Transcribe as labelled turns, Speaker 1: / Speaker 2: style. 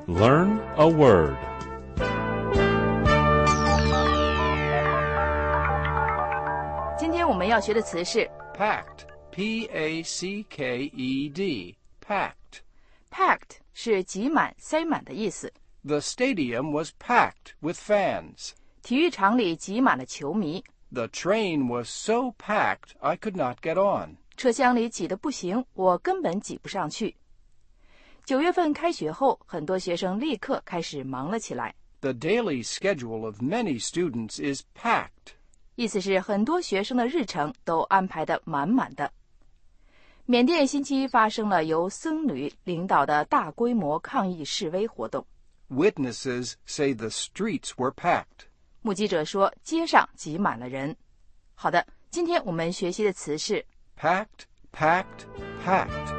Speaker 1: Learn a word.
Speaker 2: 今天我们要学的词是
Speaker 3: packed, P-A-C-K-E-D, packed.
Speaker 2: packed 是挤满、塞满的意思。
Speaker 3: The stadium was packed with fans.
Speaker 2: 体育场里挤满了球迷，
Speaker 3: The train was so packed I could not get on.
Speaker 2: 车厢里挤得不行，我根本挤不上去。9月份开学后，很多学生立刻开始忙了起来。
Speaker 3: The daily schedule of many students is packed.
Speaker 2: 意思是很多学生的日程都安排得满满的。缅甸星期一发生了由僧侣领导的大规模抗议示威活动。
Speaker 3: Witnesses say the streets were packed.
Speaker 2: 目击者说街上挤满了人。好的，今天我们学习的词是
Speaker 3: Packed, packed, packed.